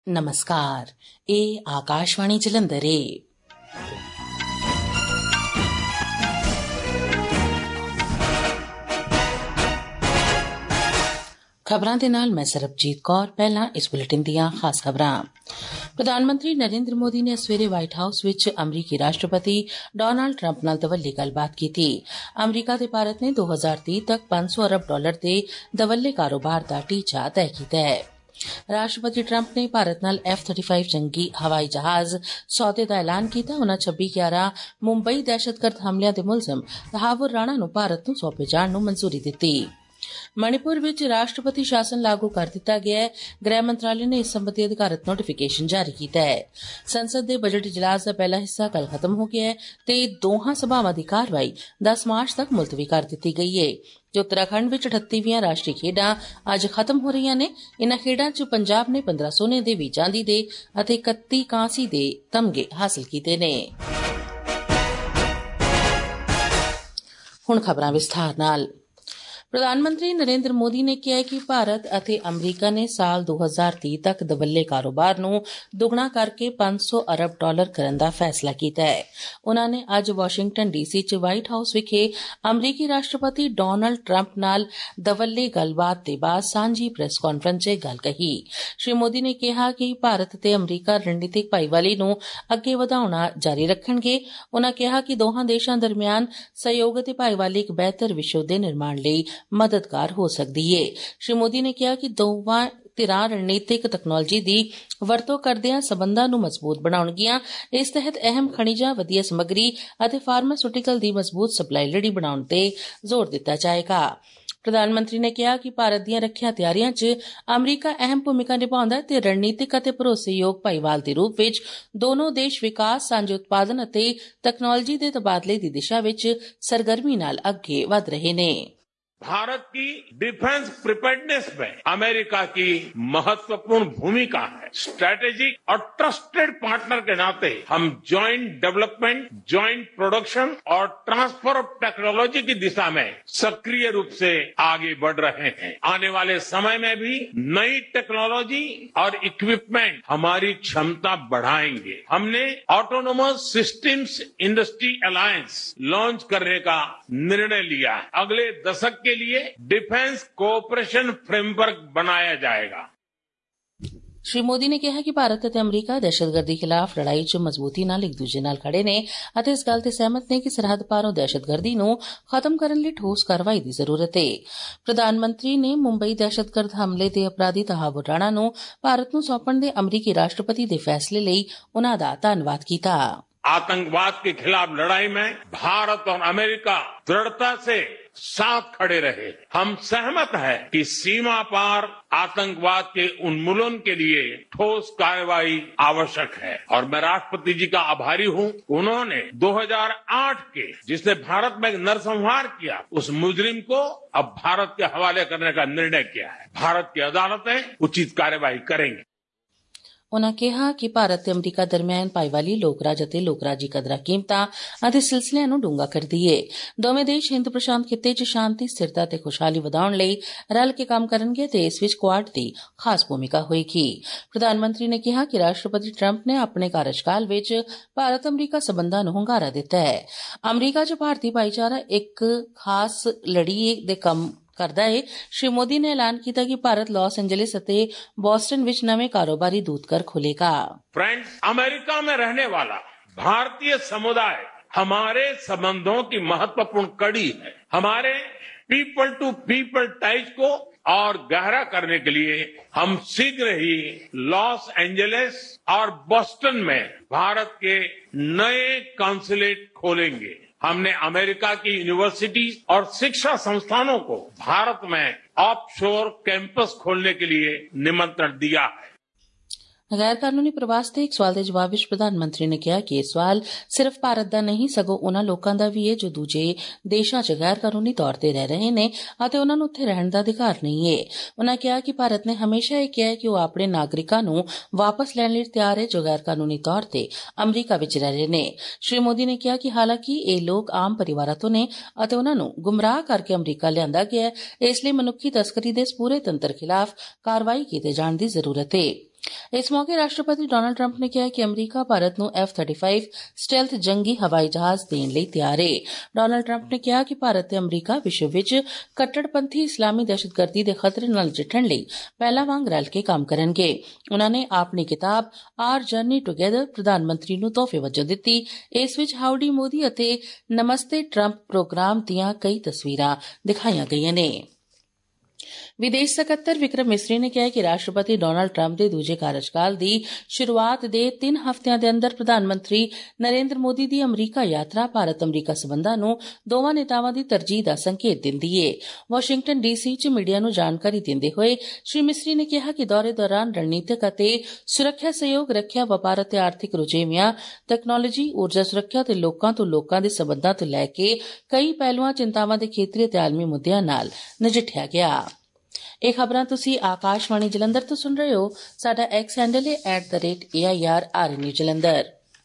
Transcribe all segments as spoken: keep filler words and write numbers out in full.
नमस्कार, ਇਹ ਆਕਾਸ਼ਵਾਣੀ ਜਲੰਧਰ ਏ। ਖਬਰਾਂ ਦੇ ਨਾਲ ਮੈਂ ਸਰਬਜੀਤ ਕੌਰ। ਪਹਿਲਾਂ ਇਸ ਬੁਲੇਟਿਨ ਦੀਆਂ ਖਾਸ ਖਬਰਾਂ। ਪ੍ਰਧਾਨ ਮੰਤਰੀ ਨਰਿੰਦਰ ਮੋਦੀ ਨੇ ਸਵੇਰੇ ਵਾਈਟ ਹਾਊਸ ਵਿੱਚ ਅਮਰੀਕੀ ਰਾਸ਼ਟਰਪਤੀ ਡੋਨਾਲਡ ਟਰੰਪ ਨਾਲ ਦਵੱਲੀ ਗੱਲਬਾਤ ਕੀਤੀ। ਅਮਰੀਕਾ ਤੇ ਭਾਰਤ ਨੇ ਦੋ ਹਜ਼ਾਰ ਤੀਹ ਤੱਕ ਪੰਜ ਸੌ ਅਰਬ ਡਾਲਰ ਦੇ ਦਵੱਲੇ ਕਾਰੋਬਾਰ ਦਾ ਟੀਚਾ ਤੈਅ ਕੀਤਾ ਹੈ। ਰਾਸ਼ਟਰਪਤੀ ਟਰੰਪ ਨੇ ਭਾਰਤ ਨਾਲ ਐਫ ਪੈਂਤੀ ਜੰਗੀ ਹਵਾਈ ਜਹਾਜ਼ ਸੌਦੇ ਦਾ ਐਲਾਨ ਕੀਤਾ। ਉਨ੍ਹਾਂ ਛੱਬੀ ਗਿਆਰਾਂ ਮੁੰਬਈ ਦਹਿਸ਼ਤਗਰਦ ਹਮਲਿਆਂ ਦੇ ਮੁਲਜ਼ਮ ਤਹਾਵੁਰ ਰਾਣਾ ਨੂੰ ਭਾਰਤ ਨੂੰ ਸੌਂਪੇ ਜਾਣ ਨੂੰ ਮਨਜ਼ੂਰੀ ਦਿੱਤੀ। ਮਣੀਪੁਰ ਵਿੱਚ ਰਾਸ਼ਟਰਪਤੀ ਸ਼ਾਸਨ ਲਾਗੂ ਕਰ ਦਿੱਤਾ ਗਿਆ ਹੈ। ਗ੍ਰਹਿ ਮੰਤਰਾਲੇ ਨੇ ਇਸ ਸੰਬੰਧੀ ਅਧਿਕਾਰਤ ਨੋਟੀਫਿਕੇਸ਼ਨ ਜਾਰੀ ਕੀਤਾ ਹੈ। ਸੰਸਦ ਦੇ ਬਜਟ ਇਜਲਾਸ ਦਾ ਪਹਿਲਾ ਹਿੱਸਾ ਕੱਲ ਖਤਮ ਹੋ ਗਿਆ ਹੈ ਤੇ ਦੋਹਾਂ ਸਭਾਵਾਂ ਦੀ ਕਾਰਵਾਈ ਦਸ ਮਾਰਚ ਤੱਕ ਮੁਲਤਵੀ ਕਰ ਦਿੱਤੀ ਗਈ ਹੈ। ਜੋ ਉੱਤਰਾਖੰਡ ਵਿੱਚ ਅਠੱਤੀਵੀਆਂ ਰਾਸ਼ਟਰੀ ਖੇਡਾਂ ਅੱਜ ਖਤਮ ਹੋ ਰਹੀਆਂ ਨੇ। ਇਨ੍ਹਾਂ ਖੇਡਾਂ 'ਚ ਪੰਜਾਬ ਨੇ ਪੰਦਰਾਂ ਸੋਨੇ ਦੇ, ਵੀਹ ਚਾਂਦੀ ਦੇ ਅਤੇ ਇਕੱਤੀ ਕਾਂਸੀ ਦੇ ਤਮਗੇ ਹਾਸਲ ਕੀਤੇ ਨੇ। ਹੁਣ ਖਬਰਾਂ ਵਿਸਥਾਰ ਨਾਲ। ਪ੍ਰਧਾਨ ਮੰਤਰੀ ਨਰਿੰਦਰ ਮੋਦੀ ਨੇ ਕਿਹਾ ਕਿ ਭਾਰਤ ਅਤੇ ਅਮਰੀਕਾ ਨੇ ਸਾਲ ਦੋ ਹਜ਼ਾਰ ਤੀਹ ਤੱਕ ਦਵੱਲੇ ਕਾਰੋਬਾਰ ਨੂੰ ਦੁੱਗਣਾ ਕਰਕੇ ਪੰਜ ਸੌ ਅਰਬ ਡਾਲਰ ਕਰਨ ਦਾ ਫੈਸਲਾ ਕੀਤਾ ਹੈ। ਉਨ੍ਹਾਂ ਨੇ ਅੱਜ ਵਾਸ਼ਿੰਗਟਨ ਡੀਸੀ 'ਚ ਵਾਈਟ ਹਾਊਸ ਵਿਖੇ ਅਮਰੀਕੀ ਰਾਸ਼ਟਰਪਤੀ ਡੋਨਾਲਡ ਟਰੰਪ ਨਾਲ ਦਵੱਲੇ ਗੱਲਬਾਤ ਦੇ ਬਾਅਦ ਸਾਂਝੀ ਪ੍ਰੈਸ ਕਾਨਫਰੰਸ 'ਚ ਗੱਲ ਕਹੀ। ਸ਼੍ਰੀ ਮੋਦੀ ਨੇ ਕਿਹਾ ਕਿ ਭਾਰਤ ਤੇ ਅਮਰੀਕਾ ਰਣਨੀਤਿਕ ਭਾਈਵਾਲੀ ਨੂੰ ਅੱਗੇ ਵਧਾਉਣਾ ਜਾਰੀ ਰੱਖਣਗੇ। ਉਨ੍ਹਾਂ ਕਿਹਾ ਕਿ ਦੋਹਾਂ ਦੇਸ਼ਾਂ ਦਰਮਿਆਨ ਸਹਿਯੋਗ ਅਤੇ ਭਾਈਵਾਲੀ ਇੱਕ ਬਿਹਤਰ ਵਿਸ਼ਵ ਦੇ ਨਿਰਮਾਣ ਲਈ ਮਦਦਗਾਰ ਹੋ ਸਕਦੀ ਹੈ। ਸ਼੍ਰੀ ਮੋਦੀ ਨੇ ਕਿਹਾ ਕਿ ਦੋਵਾਂ ਧਿਰਾਂ ਰਣਨੀਤਿਕ ਤਕਨਾਲੋਜੀ ਦੀ ਵਰਤੋਂ ਕਰਦਿਆਂ ਸਬੰਧਾਂ ਨੂੰ ਮਜ਼ਬੂਤ ਬਣਾਉਣਗੀਆਂ। ਇਸ ਤਹਿਤ ਅਹਿਮ ਖਣਿਜਾਂ, ਵਧੀਆ ਸਮੱਗਰੀ ਅਤੇ ਫਾਰਮਾਸਿਊਟੀਕਲ ਦੀ ਮਜ਼ਬੂਤ ਸਪਲਾਈ ਲੜੀ ਬਣਾਉਣ ਤੇ ਜ਼ੋਰ ਦਿੱਤਾ ਜਾਏਗਾ। ਪ੍ਰਧਾਨ ਮੰਤਰੀ ਨੇ ਕਿਹਾ ਕਿ ਭਾਰਤ ਦੀਆਂ ਰੱਖਿਆ ਤਿਆਰੀਆਂ 'ਚ ਅਮਰੀਕਾ ਅਹਿਮ ਭੂਮਿਕਾ ਨਿਭਾਉਂਦਾ ਹੈ ਤੇ ਰਣਨੀਤਿਕ ਅਤੇ ਭਰੋਸੇਯੋਗ ਭਾਈਵਾਲ ਦੇ ਰੂਪ ਵਿੱਚ ਦੋਨੋਂ ਦੇਸ਼ ਵਿਕਾਸ, ਸਾਂਝੇ ਉਤਪਾਦਨ ਅਤੇ ਤਕਨਾਲੋਜੀ ਦੇ ਤਬਾਦਲੇ ਦੀ ਦਿਸ਼ਾ ਵਿੱਚ ਸਰਗਰਮੀ ਨਾਲ ਅੱਗੇ ਵਧ ਰਹੇ ਨੇ। भारत की डिफेंस प्रिपेयर्डनेस में अमेरिका की महत्वपूर्ण भूमिका है। स्ट्रेटेजिक और ट्रस्टेड पार्टनर के नाते हम ज्वाइंट डेवलपमेंट, ज्वाइंट प्रोडक्शन और ट्रांसफर ऑफ टेक्नोलॉजी की दिशा में सक्रिय रूप से आगे बढ़ रहे हैं। आने वाले समय में भी नई टेक्नोलॉजी और इक्विपमेंट हमारी क्षमता बढ़ाएंगे। हमने autonomous systems industry alliance launch करने का निर्णय लिया है। अगले दशक के लिए डिफेंस कोऑपरेशन फ्रेमवर्क बनाया जाएगा। ਸ਼੍ਰੀ ਮੋਦੀ ਨੇ ਕਿਹਾ ਕਿ ਭਾਰਤ ਅਤੇ ਅਮਰੀਕਾ ਦਹਿਸ਼ਤਗਰਦੀ ਖਿਲਾਫ ਲੜਾਈ 'ਚ ਮਜ਼ਬੂਤੀ ਨਾਲ ਇੱਕ ਦੂਜੇ ਨਾਲ ਖੜੇ ਨੇ ਅਤੇ ਇਸ ਗੱਲ ਤੇ ਸਹਿਮਤ ਨੇ ਕਿ ਸਰਹੱਦ ਪਾਰੋਂ ਦਹਿਸ਼ਤਗਰਦੀ ਨੂੰ ਖਤਮ ਕਰਨ ਲਈ ਠੋਸ ਕਾਰਵਾਈ ਦੀ ਜ਼ਰੂਰਤ ਹੈ। ਪ੍ਰਧਾਨ ਮੰਤਰੀ ਨੇ ਮੁੰਬਈ ਦਹਿਸ਼ਤਗਰਦ ਹਮਲੇ ਦੇ ਅਪਰਾਧੀ ਤਹਾਵੁਰ ਰਾਣਾ ਨੂੰ ਭਾਰਤ ਨੂੰ ਸੌਂਪਣ ਦੇ ਅਮਰੀਕੀ ਰਾਸ਼ਟਰਪਤੀ ਦੇ ਫੈਸਲੇ ਲਈ ਉਨ੍ਹਾਂ ਦਾ ਧੰਨਵਾਦ ਕੀਤਾ। आतंकवाद के खिलाफ लड़ाई में भारत और अमेरिका दृढ़ता से साथ खड़े रहे। हम सहमत हैं कि सीमा पार आतंकवाद के उन्मूलन के लिए ठोस कार्रवाई आवश्यक है और मैं राष्ट्रपति जी का आभारी हूं। उन्होंने दो हज़ार आठ के जिसने भारत में नरसंहार किया उस मुजरिम को अब भारत के हवाले करने का निर्णय किया है। भारत की अदालतें उचित कार्रवाई करेंगी। ਉਨ੍ਹਾਂ ਕਿਹਾ ਕਿ ਭਾਰਤ ਤੇ ਅਮਰੀਕਾ ਦਰਮਿਆਨ ਭਾਈਵਾਲੀ ਲੋਕ ਰਾਜ ਅਤੇ ਲੋਕ ਰਾਜੀ ਕਦਰਾਂ ਕੀਮਤਾਂ ਅਤੇ ਸਿਲਸਿਲਿਆਂ ਨੂੰ ਡੂੰਘਾ ਕਰਦੀ ਏ। ਦੋਵੇਂ ਦੇਸ਼ ਹਿੰਦ ਪ੍ਰਸ਼ਾਂਤ ਖਿੱਤੇ 'ਚ ਸ਼ਾਂਤੀ, ਸਥਿਰਤਾ ਤੇ ਖੁਸ਼ਹਾਲੀ ਵਧਾਉਣ ਲਈ ਰਲ ਕੇ ਕੰਮ ਕਰਨਗੇ ਤੇ ਇਸ ਵਿੱਚ ਕੁਆਡ ਦੀ ਖਾਸ ਭੂਮਿਕਾ ਹੋਏਗੀ। ਪ੍ਰਧਾਨ ਮੰਤਰੀ ਨੇ ਕਿਹਾ ਕਿ ਰਾਸ਼ਟਰਪਤੀ ਟਰੰਪ ਨੇ ਆਪਣੇ ਕਾਰਜਕਾਲ ਵਿੱਚ ਭਾਰਤ ਅਮਰੀਕਾ ਸਬੰਧਾਂ ਨੂੰ ਹੁੰਗਾਰਾ ਦਿੱਤਾ ਹੈ। ਅਮਰੀਕਾ 'ਚ ਭਾਰਤੀ ਭਾਈਚਾਰਾ ਇੱਕ ਖਾਸ ਲੜੀ ਦੇ ਕੰਮ ਕਰਦਾ ਹੈ। ਸ਼੍ਰੀ ਮੋਦੀ ਨੇ ਐਲਾਨ ਕੀਤਾ ਕਿ ਭਾਰਤ ਲਾਸ एंजलिस ਅਤੇ ਬੋਸਟਨ ਵਿੱਚ ਨਵੇਂ ਕਾਰੋਬਾਰੀ ਦੂਤਘਰ ਖੋਲੇਗਾ। फ्रेंड्स, अमेरिका में रहने वाला भारतीय समुदाय हमारे संबंधों की महत्वपूर्ण कड़ी है। हमारे पीपल टू पीपल टाइज को और गहरा करने के लिए हम शीघ्र ही लॉस एंजलिस और बोस्टन में भारत के नए कॉन्सुलेट खोलेंगे। हमने अमेरिका की यूनिवर्सिटी और शिक्षा संस्थानों को भारत में ऑफशोर कैंपस खोलने के लिए निमंत्रण दिया है। ਗੈਰ ਕਾਨੂੰਨੀ ਪ੍ਰਵਾਸ ਤੇ ਇੱਕ ਸਵਾਲ ਦੇ ਜਵਾਬ ਵਿੱਚ ਪ੍ਰਧਾਨ ਮੰਤਰੀ ਨੇ ਕਿਹਾ ਕਿ ਇਹ ਸਵਾਲ ਸਿਰਫ ਭਾਰਤ ਦਾ ਨਹੀਂ ਸਗੋਂ ਉਨ੍ਹਾਂ ਲੋਕਾਂ ਦਾ ਵੀ ਹੈ ਜੋ ਦੂਜੇ ਦੇਸ਼ਾਂ 'ਚ ਗੈਰ ਕਾਨੂੰਨੀ ਤੌਰ ਤੇ ਰਹਿ ਰਹੇ ਨੇ ਅਤੇ ਉਨ੍ਹਾਂ ਨੂੰ ਉੱਥੇ ਰਹਿਣ ਦਾ ਅਧਿਕਾਰ ਨਹੀਂ ਹੈ। ਉਨ੍ਹਾਂ ਕਿਹਾ ਕਿ ਭਾਰਤ ਨੇ ਹਮੇਸ਼ਾ ਇਹ ਕਿਹਾ ਕਿ ਉਹ ਆਪਣੇ ਨਾਗਰਿਕਾਂ ਨੂੰ ਵਾਪਸ ਲੈਣ ਲਈ ਤਿਆਰ ਹੈ ਜੋ ਗੈਰ ਕਾਨੂੰਨੀ ਤੌਰ ਤੇ ਅਮਰੀਕਾ ਵਿੱਚ ਰਹਿ ਰਹੇ ਨੇ। ਸ਼੍ਰੀ ਮੋਦੀ ਨੇ ਕਿਹਾ ਕਿ ਹਾਲਾਂਕਿ ਇਹ ਲੋਕ ਆਮ ਪਰਿਵਾਰਾਂ ਤੋਂ ਨੇ ਅਤੇ ਉਨ੍ਹਾਂ ਨੂੰ ਗੁੰਮਰਾਹ ਕਰਕੇ ਅਮਰੀਕਾ ਲਿਆਂਦਾ ਗਿਆ ਹੈ, ਇਸ ਲਈ ਮਨੁੱਖੀ ਤਸਕਰੀ ਦੇ ਇਸ ਪੂਰੇ ਤੰਤਰ ਖਿਲਾਫ ਕਾਰਵਾਈ ਕੀਤੇ ਜਾਣ ਦੀ ਜ਼ਰੂਰਤ ਹੈ। इस मौके राष्ट्रपति डोनाल्ड ट्रंप ने कहा कि अमरीका भारत ਨੂੰ एफ थर्टी फाइव स्टेल्थ जंगी हवाई जहाज देण ਲਈ ਤਿਆਰ ਹੈ। ਡੋਨਾਲਡ ਟਰੰਪ ਨੇ ਕਿਹਾ ਕਿ ਭਾਰਤ ਤੇ ਅਮਰੀਕਾ ਵਿਸ਼ਵ ਵਿੱਚ ਕੱਟੜਪੰਥੀ ਇਸਲਾਮੀ ਦਹਿਸ਼ਤਗਰਦੀ ਦੇ ਖਤਰੇ ਨਾਲ ਨਜਿੱਠਣ ਲਈ ਪਹਿਲਾਂ ਵਾਂਗ ਰਲ ਕੇ ਕੰਮ ਕਰਨਗੇ। ਉਨ੍ਹਾਂ ਨੇ ਆਪਣੀ ਕਿਤਾਬ ਆਰ ਜਰਨੀ ਟੁਗੇਦਰ ਪ੍ਰਧਾਨ ਮੰਤਰੀ ਨੂੰ ਤੋਹਫੇ ਵਜੋਂ ਦਿੱਤੀ। ਇਸ ਵਿੱਚ ਹਾਊਡੀ ਮੋਦੀ ਅਤੇ ਨਮਸਤੇ ਟਰੰਪ ਪ੍ਰੋਗਰਾਮ ਦੀਆਂ ਕਈ ਤਸਵੀਰਾਂ ਦਿਖਾਈਆਂ ਗਈਆਂ ਨੇ। ਵਿਦੇਸ਼ ਸਕੱਤਰ ਵਿਕਰਮ ਮਿਸਰੀ ਨੇ ਕਿਹਾ ਕਿ ਰਾਸ਼ਟਰਪਤੀ ਡੋਨਾਲਡ ਟਰੰਪ ਦੇ ਦੂਜੇ ਕਾਰਜਕਾਲ ਦੀ ਸ਼ੁਰੂਆਤ ਦੇ ਤਿੰਨ ਹਫ਼ਤਿਆਂ ਦੇ ਅੰਦਰ ਪ੍ਰਧਾਨ ਮੰਤਰੀ ਨਰੇਂਦਰ ਮੋਦੀ ਦੀ ਅਮਰੀਕਾ ਯਾਤਰਾ ਭਾਰਤ ਅਮਰੀਕਾ ਸਬੰਧਾਂ ਨੂੰ ਦੋਵਾਂ ਨੇਤਾਵਾਂ ਦੀ ਤਰਜੀਹ ਦਾ ਸੰਕੇਤ ਦਿੰਦੀ ਏ। ਵਾਸ਼ਿੰਗਟਨ ਡੀਸੀ ਚ ਮੀਡੀਆ ਨੂੰ ਜਾਣਕਾਰੀ ਦਿੰਦੇ ਹੋਏ ਸ਼੍ਰੀ ਮਿਸਰੀ ਨੇ ਕਿਹਾ ਕਿ ਦੌਰੇ ਦੌਰਾਨ ਰਣਨੀਤਕ ਅਤੇ ਸੁਰੱਖਿਆ ਸਹਿਯੋਗ, ਰੱਖਿਆ, ਵਪਾਰ ਅਤੇ ਆਰਥਿਕ ਰੁਝੇਵਿਆਂ, ਤਕਨਾਲੋਜੀ, ਊਰਜਾ ਸੁਰੱਖਿਆ ਅਤੇ ਲੋਕਾਂ ਤੋਂ ਲੋਕਾਂ ਦੇ ਸਬੰਧਾਂ ਤੋਂ ਲੈ ਕੇ ਕਈ ਪਹਿਲੂਆਂ ਚਿੰਤਾਵਾਂ ਦੇ ਖੇਤਰੀ ਅਤੇ ਆਲਮੀ ਮੁੱਦਿਆਂ ਨਾਲ ਨਜਿੱਠਿਆ ਗਿਆ। ਇਹ ਖਬਰਾਂ ਤੁਸੀਂ ਆਕਾਸ਼ਵਾਣੀ ਜਲੰਧਰ ਤੋਂ ਸੁਣ ਰਹੇ ਹੋ। ਸਾਡਾ ਐਕਸ ਹੈਂਡਲ ਹੈ at the rate A I R R N U Jalandhar.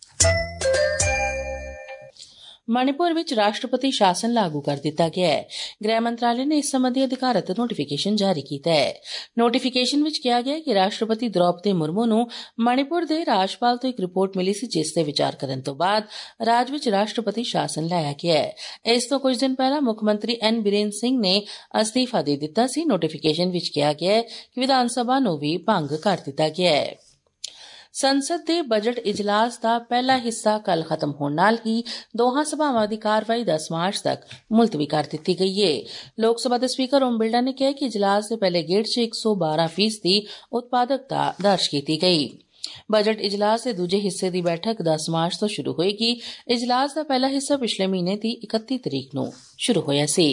Manipur ਵਿੱਚ ਰਾਸ਼ਟਰਪਤੀ ਸ਼ਾਸਨ ਲਾਗੂ ਕਰ ਦਿੱਤਾ ਗਿਆ ਹੈ। ਗ੍ਰਹਿ ਮੰਤਰਾਲੇ ਨੇ ਇਸ ਸੰਬੰਧੀ ਅਧਿਕਾਰਤ ਨੋਟੀਫਿਕੇਸ਼ਨ ਜਾਰੀ ਕੀਤਾ ਹੈ। ਨੋਟੀਫਿਕੇਸ਼ਨ ਵਿੱਚ ਕਿਹਾ ਗਿਆ ਕਿ ਰਾਸ਼ਟਰਪਤੀ ਦ੍ਰੌਪਦੀ ਮੁਰਮੂ ਨੂੰ ਮਣੀਪੁਰ ਦੇ ਰਾਜਪਾਲ ਤੋਂ ਇੱਕ ਰਿਪੋਰਟ ਮਿਲੀ ਸੀ, ਜਿਸ ਤੇ ਵਿਚਾਰ ਕਰਨ ਤੋਂ ਬਾਅਦ ਰਾਜ ਵਿੱਚ ਰਾਸ਼ਟਰਪਤੀ ਸ਼ਾਸਨ ਲਾਇਆ ਗਿਆ ਹੈ। ਇਸ ਤੋਂ ਕੁਝ ਦਿਨ ਪਹਿਲਾਂ ਮੁੱਖ ਮੰਤਰੀ ਐਨ ਬੀਰੇਨ ਸਿੰਘ ਨੇ ਅਸਤੀਫਾ ਦੇ ਦਿੱਤਾ ਸੀ। ਨੋਟੀਫਿਕੇਸ਼ਨ ਵਿੱਚ ਕਿਹਾ ਗਿਆ ਹੈ ਕਿ ਵਿਧਾਨ ਸਭਾ ਨੂੰ ਵੀ ਭੰਗ ਕਰ ਦਿੱਤਾ ਗਿਆ ਹੈ। ਸੰਸਦ ਦੇ ਬਜਟ ਇਜਲਾਸ ਦਾ ਪਹਿਲਾ ਹਿੱਸਾ ਕੱਲ ਖਤਮ ਹੋਣ ਨਾਲ ਹੀ ਦੋਹਾਂ ਸਭਾਵਾਂ ਦੀ ਕਾਰਵਾਈ ਦਸ ਮਾਰਚ ਤੱਕ ਮੁਲਤਵੀ ਕਰ ਦਿੱਤੀ ਗਈ ਹੈ। ਲੋਕ ਸਭਾ ਦੇ ਸਪੀਕਰ ਓਮ ਬਿਰਲਾ ਨੇ ਕਿਹਾ ਕਿ ਇਜਲਾਸ ਦੇ ਪਹਿਲੇ ਗੇੜ ਚ ਇੱਕ ਸੌ ਬਾਰਾਂ ਫੀਸਦੀ ਉਤਪਾਦਕਤਾ ਦਰਜ ਕੀਤੀ ਗਈ। ਬਜਟ ਇਜਲਾਸ ਦੇ ਦੂਜੇ ਹਿੱਸੇ ਦੀ ਬੈਠਕ ਦਸ ਮਾਰਚ ਤੋਂ ਸ਼ੁਰੂ ਹੋਏਗੀ। ਇਜਲਾਸ ਦਾ ਪਹਿਲਾ ਹਿੱਸਾ ਪਿਛਲੇ ਮਹੀਨੇ ਦੀ ਇਕੱਤੀ ਤਰੀਕ ਨੂੰ ਸ਼ੁਰੂ ਹੋਇਆ ਸੀ।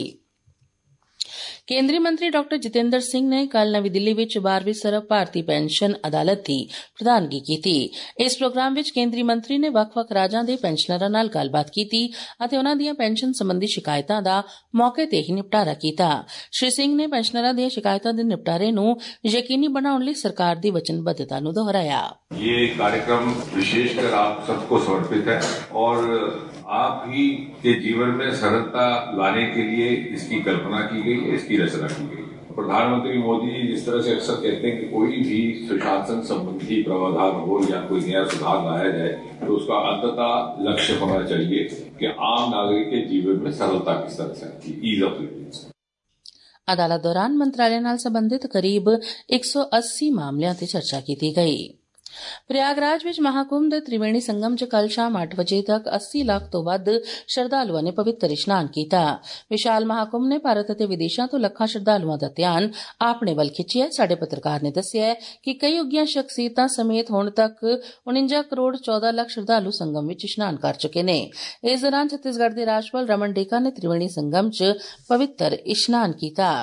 ਕੇਂਦਰੀ ਮੰਤਰੀ ਡਾਕਟਰ ਜਤਿੰਦਰ ਸਿੰਘ ਨੇ ਕੱਲ ਨਵੀਂ ਦਿੱਲੀ ਵਿੱਚ ਬਾਰ੍ਹਵੀਂ ਸਰਬ ਭਾਰਤੀ ਪੈਨਸ਼ਨ ਅਦਾਲਤ ਦੀ ਪ੍ਰਧਾਨਗੀ ਕੀਤੀ। ਇਸ ਪ੍ਰੋਗਰਾਮ ਵਿੱਚ ਕੇਂਦਰੀ ਮੰਤਰੀ ਨੇ ਵੱਖ-ਵੱਖ ਰਾਜਾਂ ਦੇ ਪੈਨਸ਼ਨਰਾਂ ਨਾਲ ਗੱਲਬਾਤ ਕੀਤੀ ਅਤੇ ਉਨ੍ਹਾਂ ਦੀਆਂ ਪੈਨਸ਼ਨ ਸੰਬੰਧੀ ਸ਼ਿਕਾਇਤਾਂ ਦਾ ਮੌਕੇ ਤੇ ਹੀ ਨਿਪਟਾਰਾ ਕੀਤਾ। ਸ਼੍ਰੀ ਸਿੰਘ ਨੇ ਪੈਨਸ਼ਨਰਾਂ ਦੀਆਂ ਸ਼ਿਕਾਇਤਾਂ ਦੇ ਨਿਪਟਾਰੇ ਨੂੰ ਯਕੀਨੀ ਬਣਾਉਣ ਲਈ ਸਰਕਾਰ ਦੀ ਵਚਨਬੱਧਤਾ ਨੂੰ ਦੁਹਰਾਇਆ। ये कार्यक्रम विशेषकर आप सबको समर्पित है और आप ही के जीवन में सरलता लाने के लिए इसकी कल्पना की गई है, इसकी रचना की गई है। प्रधानमंत्री मोदी जी जिस तरह से अक्सर कहते हैं कि कोई भी सुशासन संबंधी प्रावधान हो या कोई नया सुधार लाया जाए तो उसका अंततः लक्ष्य होना चाहिए कि आम नागरिक के जीवन में सरलता किस तरह से आती है, ईज ऑफ लिविंग। ਅਦਾਲਤ ਦੌਰਾਨ ਮੰਤਰਾਲੇ ਨਾਲ ਸੰਬੰਧਿਤ ਕਰੀਬ ਇੱਕ ਸੌ ਅੱਸੀ ਮਾਮਲਿਆਂ ਤੇ ਚਰਚਾ ਕੀਤੀ ਗਈ। ਪ੍ਰਯਾਗਰਾਜ ਵਿੱਚ ਮਹਾਕੁੰਭ ਦੇ ਤ੍ਰਿਵੇਣੀ ਸੰਗਮ ਚ ਕੱਲ ਸ਼ਾਮ ਅੱਠ ਵਜੇ ਤੱਕ ਅੱਸੀ ਲੱਖ ਤੋਂ ਵੱਧ ਸ਼ਰਧਾਲੂਆਂ ਨੇ ਪਵਿੱਤਰ ਇਸ਼ਨਾਨ ਕੀਤਾ। ਵਿਸ਼ਾਲ ਮਹਾਕੁੰਭ ਨੇ ਭਾਰਤ ਅਤੇ ਵਿਦੇਸ਼ਾਂ ਤੋਂ ਲੱਖਾਂ ਸ਼ਰਧਾਲੂਆਂ ਦਾ ਧਿਆਨ ਆਪਣੇ ਵੱਲ ਖਿੱਚਿਆ। ਸਾਡੇ ਪੱਤਰਕਾਰ ਨੇ ਦੱਸਿਆ ਕਿ ਕਈ ਉੱਘੀਆਂ ਸ਼ਖਸੀਅਤਾਂ ਸਮੇਤ ਹੁਣ ਤੱਕ ਉਨੰਜਾ ਕਰੋੜ ਚੌਦਾਂ ਲੱਖ ਸ਼ਰਧਾਲੂ ਸੰਗਮ ਵਿੱਚ ਇਸ਼ਨਾਨ ਕਰ ਚੁੱਕੇ ਨੇ। ਇਸ ਦੌਰਾਨ ਛੱਤੀਸਗੜ੍ਹ ਦੇ ਰਾਜਪਾਲ ਰਮਨ ਡੇਕਾ ਨੇ ਤ੍ਰਿਵੇਣੀ ਸੰਗਮ ਚ ਪਵਿੱਤਰ ਇਸ਼ਨਾਨ ਕੀਤਾ।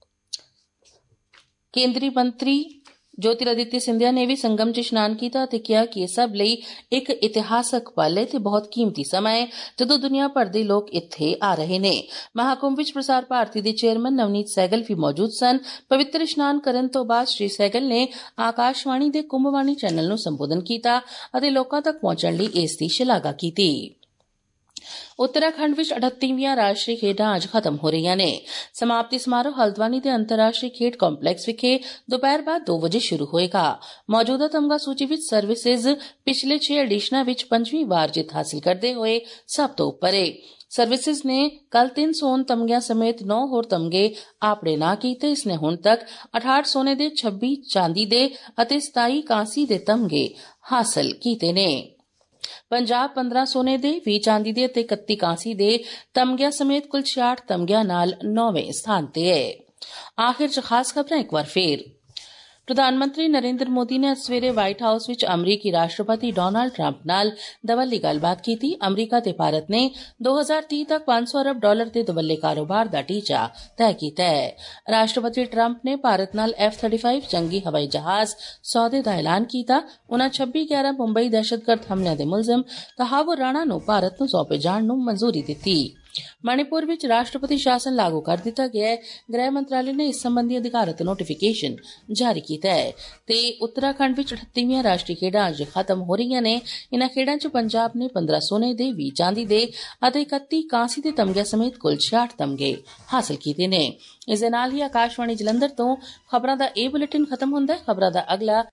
ਕੇਂਦਰੀ ਮੰਤਰੀ ज्योतिरादित्य सिंधिया ने भी संगम च इशनान किया ते कहा कि यह सब लई एक इतिहासक पल है ते बहुत कीमती समय है जदों दुनिया भर दे लोग इत्थे आ रहे ने। महाकुंभ विच प्रसार भारती दे चेयरमैन नवनीत सहगल भी मौजूद सन। पवित्र इशनान करन तो बाद श्री सहगल ने आकाशवाणी दे कुंभवाणी चैनल नूं संबोधन किया अते लोकां तक पहुंचण लई इस दी शलाघा कीती। उत्तराखंड विच अठत्तीवीं राष्ट्रीय खेडां अज खत्म हो रही ने। समाप्ति समारोह हल्द्वानी के अंतर्राष्ट्रीय खेड कॉम्पलैक्स विखे दोपहर बाद दो बजे शुरू होएगा। मौजूदा तमगा सूची विच सर्विसेज पिछले छह एडिशनां विच पंजवीं वार जित हासिल करते हुए सब तो उपर है। सर्विसेज ने कल तीन सोन तमगिਆਂ समेत नौ होर तमगे आपणे नां कीते। इसने हुण तक अठाहठ सोने दे छब्बी चांदी दे अते सताई कांसी दे तमगे हासिल कीते ने। पंजाब पंद्रह सोने दे ਵੀਹ ਚਾਂਦੀ ਦੇ ਅਤੇ ਇਕੱਤੀ ਕਾਂਸੀ ਦੇ ਤਮਗਿਆਂ ਸਮੇਤ ਕੁੱਲ ਛਿਆਹਠ ਤਮਗਿਆਂ ਨਾਲ ਨੌਵੇਂ ਸਥਾਨ ਤੇ ਹੈ। ਆਖਿਰ ਚ ਖਾਸ ਖਬਰਾਂ ਇੱਕ ਵਾਰ ਫੇਰ। ਪ੍ਰਧਾਨ ਮੰਤਰੀ ਨਰਿੰਦਰ ਮੋਦੀ ਨੇ ਅੱਜ ਸਵੇਰੇ ਵਾਈਟ ਹਾਊਸ ਵਿੱਚ ਅਮਰੀਕੀ ਰਾਸ਼ਟਰਪਤੀ ਡੋਨਾਲਡ ਟਰੰਪ ਨਾਲ ਦਵੱਲੀ ਗੱਲਬਾਤ ਕੀਤੀ। ਅਮਰੀਕਾ ਤੇ ਭਾਰਤ ਨੇ ਦੋ ਹਜ਼ਾਰ ਤੀਹ ਤੱਕ ਪੰਜ ਸੌ ਅਰਬ ਡਾਲਰ ਦੇ ਦਵੱਲੇ ਕਾਰੋਬਾਰ ਦਾ ਟੀਚਾ ਤੈਅ ਕੀਤਾ ਹੈ। ਰਾਸ਼ਟਰਪਤੀ ਟਰੰਪ ਨੇ ਭਾਰਤ ਨਾਲ ਐਫ ਥਰਟੀ ਫਾਈਵ ਜੰਗੀ ਹਵਾਈ ਜਹਾਜ਼ ਸੌਦੇ ਦਾ ਐਲਾਨ ਕੀਤਾ। ਉਨ੍ਹਾਂ ਛੱਬੀ ਗਿਆਰਾਂ ਮੁੰਬਈ ਦਹਿਸ਼ਤਗਰਦ ਹਮਲਿਆਂ ਦੇ ਮੁਲਜ਼ਮ ਤਹਾਵੁਰ ਰਾਣਾ ਨੂੰ ਭਾਰਤ ਨੂੰ ਸੌਂਪੇ ਜਾਣ ਨੂੰ ਮਨਜ਼ੂਰੀ ਦਿੱਤੀ। ਮਣੀਪੁਰ ਵਿੱਚ ਰਾਸ਼ਟਰਪਤੀ ਸ਼ਾਸਨ ਲਾਗੂ ਕਰ ਦਿੱਤਾ ਗਿਆ ਹੈ। ਗ੍ਰਹਿ ਮੰਤਰਾਲੇ ਨੇ ਇਸ ਸੰਬੰਧੀ ਅਧਿਕਾਰਤ ਨੋਟੀਫਿਕੇਸ਼ਨ ਜਾਰੀ ਕੀਤਾ ਹੈ ਤੇ ਉੱਤਰਾਖੰਡ ਵਿੱਚ ਅਠੱਤੀਵੀਂ ਰਾਸ਼ਟਰੀ ਖੇਡਾਂ ਅੱਜ ਖਤਮ ਹੋ ਰਹੀਆਂ ਨੇ। ਇਨ੍ਹਾਂ ਖੇਡਾਂ ਚ ਪੰਜਾਬ ਨੇ ਪੰਦਰਾਂ ਸੋਨੇ ਦੇ ਵੀਹ ਚਾਂਦੀ ਦੇ ਅਤੇ ਇਕੱਤੀ ਕਾਂਸੀ ਦੇ ਤਮਗਿਆਂ ਸਮੇਤ ਕੁੱਲ ਛਿਆਹਠ ਤਮਗੇ ਹਾਸਲ ਕੀਤੇ ਨੇ। ਇਸ ਦੇ ਨਾਲ ਹੀ ਆਕਾਸ਼ਵਾਣੀ ਜਲੰਧਰ ਤੋਂ ਖਬਰਾਂ ਦਾ ਇਹ ਬੁਲੇਟਿਨ ਖਤਮ ਹੁੰਦਾ ਹੈ। ਖਬਰਾਂ ਦਾ ਅਗਲਾ